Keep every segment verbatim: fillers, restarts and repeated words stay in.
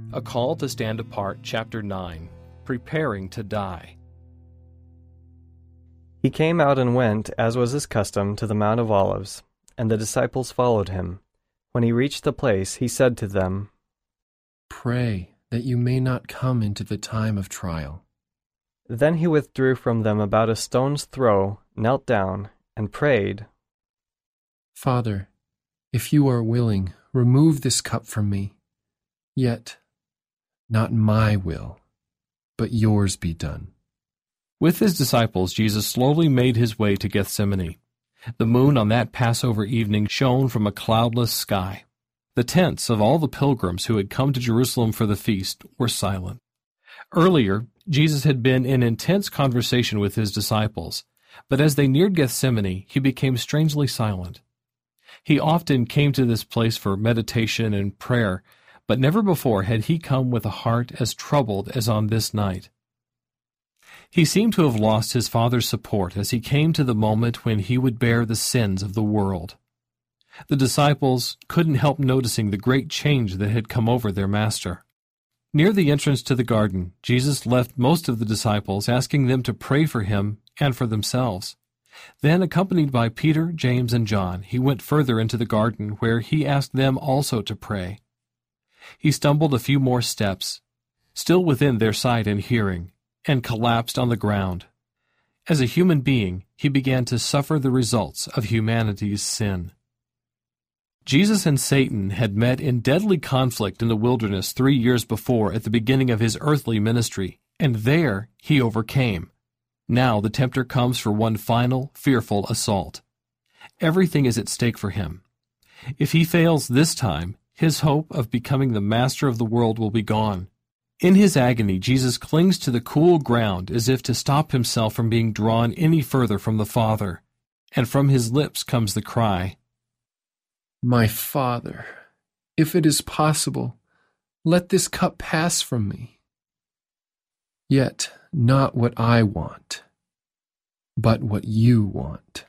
A Call to Stand Apart, Chapter nine, Preparing to Die. He came out and went, as was his custom, to the Mount of Olives, and the disciples followed him. When he reached the place, he said to them, "Pray that you may not come into the time of trial." Then he withdrew from them about a stone's throw, knelt down, and prayed, "Father, if you are willing, remove this cup from me. Yet, not my will, but yours be done." With his disciples, Jesus slowly made his way to Gethsemane. The moon on that Passover evening shone from a cloudless sky. The tents of all the pilgrims who had come to Jerusalem for the feast were silent. Earlier, Jesus had been in intense conversation with his disciples, but as they neared Gethsemane, he became strangely silent. He often came to this place for meditation and prayer, but never before had he come with a heart as troubled as on this night. He seemed to have lost his Father's support as he came to the moment when he would bear the sins of the world. The disciples couldn't help noticing the great change that had come over their Master. Near the entrance to the garden, Jesus left most of the disciples, asking them to pray for him and for themselves. Then, accompanied by Peter, James, and John, he went further into the garden, where he asked them also to pray. He stumbled a few more steps, still within their sight and hearing, and collapsed on the ground. As a human being, he began to suffer the results of humanity's sin. Jesus and Satan had met in deadly conflict in the wilderness three years before at the beginning of his earthly ministry, and there he overcame. Now the tempter comes for one final, fearful assault. Everything is at stake for him. If he fails this time, his hope of becoming the master of the world will be gone. In his agony, Jesus clings to the cool ground as if to stop himself from being drawn any further from the Father, and from his lips comes the cry, "My Father, if it is possible, let this cup pass from me. Yet not what I want, but what you want."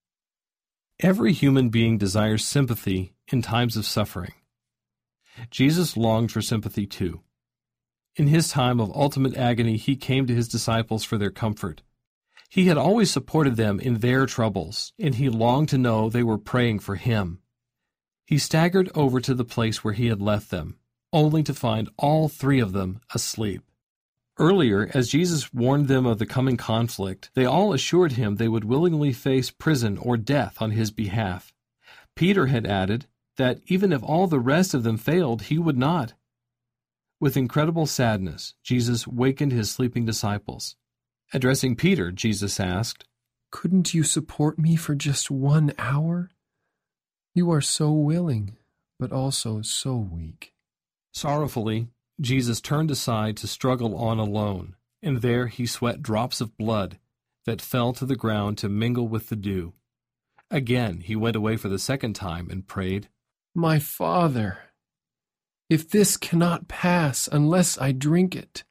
Every human being desires sympathy in times of suffering. Jesus longed for sympathy too. In his time of ultimate agony, he came to his disciples for their comfort. He had always supported them in their troubles, and he longed to know they were praying for him. He staggered over to the place where he had left them, only to find all three of them asleep. Earlier, as Jesus warned them of the coming conflict, they all assured him they would willingly face prison or death on his behalf. Peter had added that even if all the rest of them failed, he would not. With incredible sadness, Jesus wakened his sleeping disciples. Addressing Peter, Jesus asked, "Couldn't you support me for just one hour? You are so willing, but also so weak." Sorrowfully, Jesus turned aside to struggle on alone, and there he sweat drops of blood that fell to the ground to mingle with the dew. Again he went away for the second time and prayed, "My Father, if this cannot pass unless I drink it,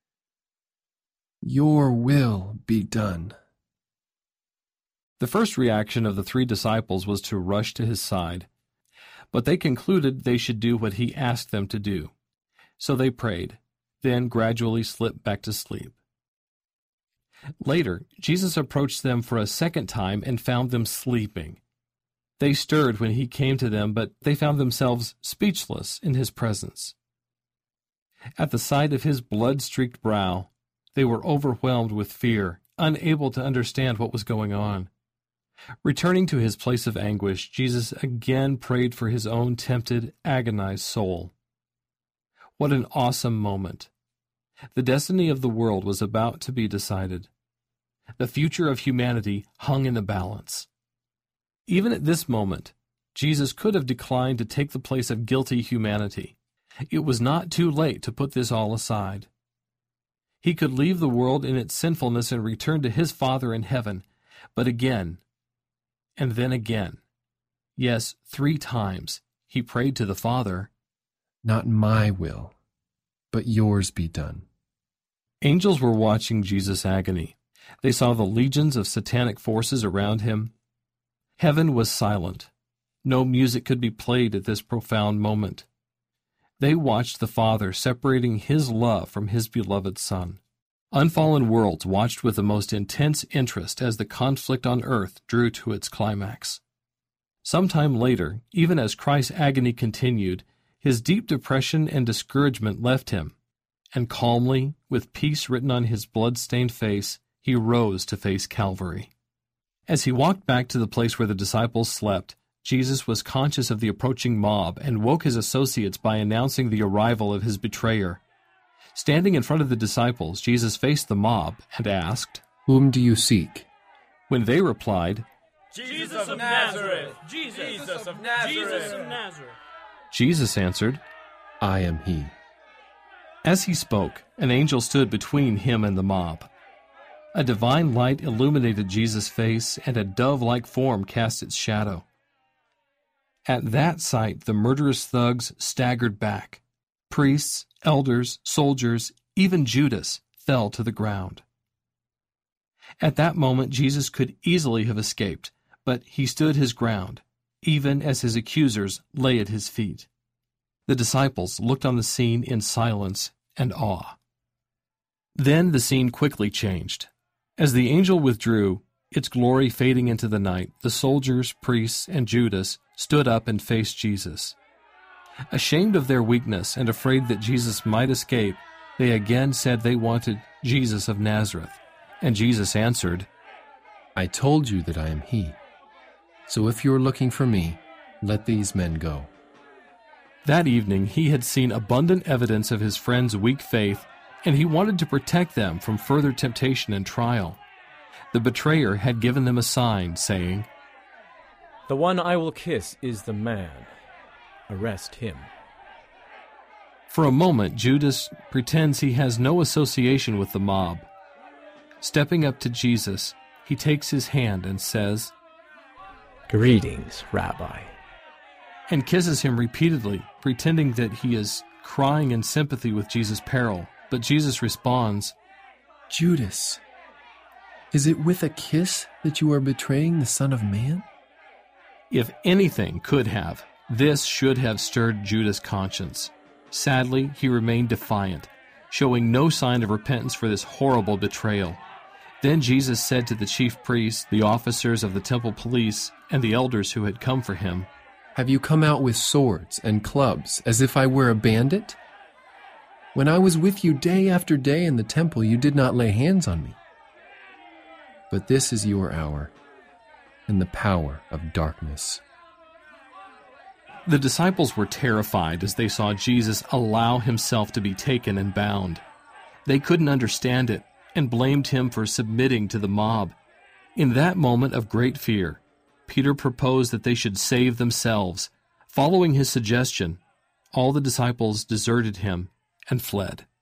your will be done." The first reaction of the three disciples was to rush to his side, but they concluded they should do what he asked them to do. So they prayed, then gradually slipped back to sleep. Later, Jesus approached them for a second time and found them sleeping. They stirred when he came to them, but they found themselves speechless in his presence. At the sight of his blood-streaked brow, they were overwhelmed with fear, unable to understand what was going on. Returning to his place of anguish, Jesus again prayed for his own tempted, agonized soul. What an awesome moment! The destiny of the world was about to be decided. The future of humanity hung in the balance. Even at this moment, Jesus could have declined to take the place of guilty humanity. It was not too late to put this all aside. He could leave the world in its sinfulness and return to his Father in heaven, but again, and then again, yes, three times, he prayed to the Father, "Not my will, but yours be done." Angels were watching Jesus' agony. They saw the legions of satanic forces around him. Heaven was silent. No music could be played at this profound moment. They watched the Father separating His love from His beloved Son. Unfallen worlds watched with the most intense interest as the conflict on earth drew to its climax. Sometime later, even as Christ's agony continued, His deep depression and discouragement left Him, and calmly, with peace written on His blood-stained face, He rose to face Calvary. As He walked back to the place where the disciples slept, Jesus was conscious of the approaching mob and woke His associates by announcing the arrival of His betrayer. Standing in front of the disciples, Jesus faced the mob and asked, "Whom do you seek?" When they replied, Jesus of Nazareth! Jesus, Jesus of Nazareth! Jesus of Nazareth! Jesus answered, "I am He." As He spoke, an angel stood between Him and the mob. A divine light illuminated Jesus' face, and a dove-like form cast its shadow. At that sight, the murderous thugs staggered back. Priests, elders, soldiers, even Judas fell to the ground. At that moment, Jesus could easily have escaped, but He stood His ground, even as His accusers lay at His feet. The disciples looked on the scene in silence and awe. Then the scene quickly changed. As the angel withdrew, its glory fading into the night, the soldiers, priests, and Judas stood up and faced Jesus. Ashamed of their weakness and afraid that Jesus might escape, they again said they wanted Jesus of Nazareth. And Jesus answered, "I told you that I am He. So if you are looking for me, let these men go." That evening he had seen abundant evidence of his friends' weak faith, and he wanted to protect them from further temptation and trial. The betrayer had given them a sign, saying, "The one I will kiss is the man. Arrest him." For a moment, Judas pretends he has no association with the mob. Stepping up to Jesus, he takes his hand and says, "Greetings, Rabbi," and kisses him repeatedly, pretending that he is crying in sympathy with Jesus' peril. But Jesus responds, "Judas, is it with a kiss that you are betraying the Son of Man?" If anything could have, this should have stirred Judas' conscience. Sadly, he remained defiant, showing no sign of repentance for this horrible betrayal. Then Jesus said to the chief priests, the officers of the temple police, and the elders who had come for him, "Have you come out with swords and clubs as if I were a bandit? When I was with you day after day in the temple, you did not lay hands on me. But this is your hour and the power of darkness." The disciples were terrified as they saw Jesus allow himself to be taken and bound. They couldn't understand it and blamed him for submitting to the mob. In that moment of great fear, Peter proposed that they should save themselves. Following his suggestion, all the disciples deserted him and fled.